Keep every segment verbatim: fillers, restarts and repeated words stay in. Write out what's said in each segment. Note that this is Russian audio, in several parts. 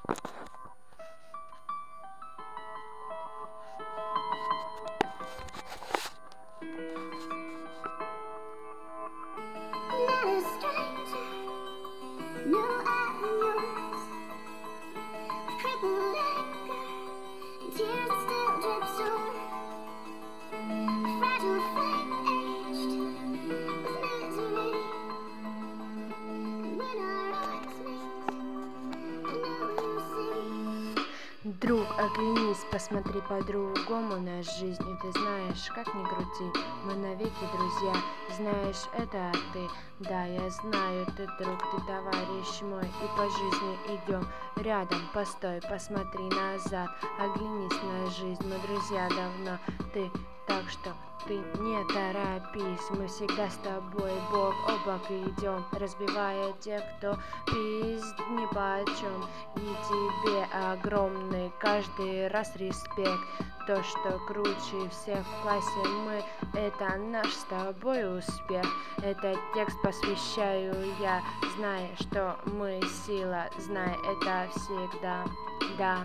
Друг, оглянись, посмотри по-другому на жизнь, и ты знаешь, как ни крути, мы навеки друзья. Знаешь, это ты, да, я знаю, ты друг, ты товарищ мой, и по жизни идем рядом. Постой, посмотри назад, оглянись на жизнь, мы друзья давно, ты, так что ты не торопись, мы всегда с тобой бок о бок идем, разбивая тех, кто пиздит ни почем. И тебе огромный каждый раз респект. То, что круче всех в классе мы, это наш с тобой успех. Этот текст посвящаю я, зная, что мы сила, знай это всегда, да.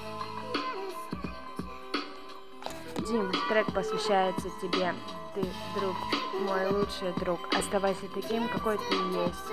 Дим, трек посвящается тебе. Ты, друг, мой лучший друг. Оставайся таким, какой ты есть.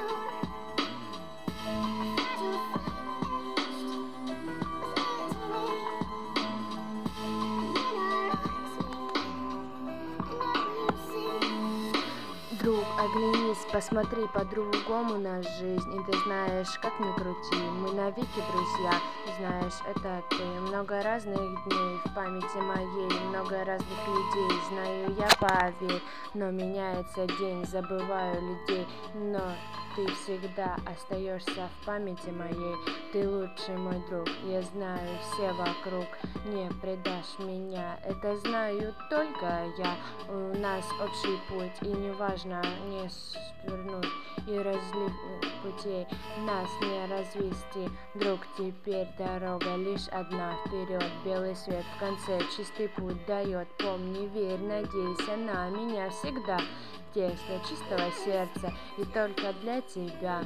Друг, оглянись, посмотри по-другому на жизнь, и ты знаешь, как ни крути, мы навеки друзья. Знаешь, это ты, много разных дней в памяти моей, много разных людей, знаю я, поверь, но меняется день, забываю людей, но ты всегда остаешься в памяти моей. Ты лучший мой друг, я знаю, все вокруг не предашь меня, это знаю только я. У нас общий путь, и неважно не свернуть и разлив путей, нас не развести. Друг, теперь дорога лишь одна вперед, белый свет в конце, чистый путь дает. Помни, верь, надейся на меня всегда. Текст от чистого сердца и только для тебя.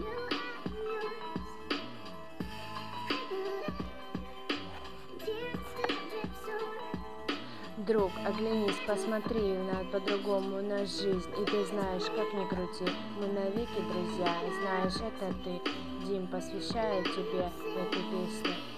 Друг, оглянись, посмотри на по-другому на жизнь, и ты знаешь, как ни крути, мы навеки друзья. Знаешь, это ты, Дим, посвящаю тебе эту песню.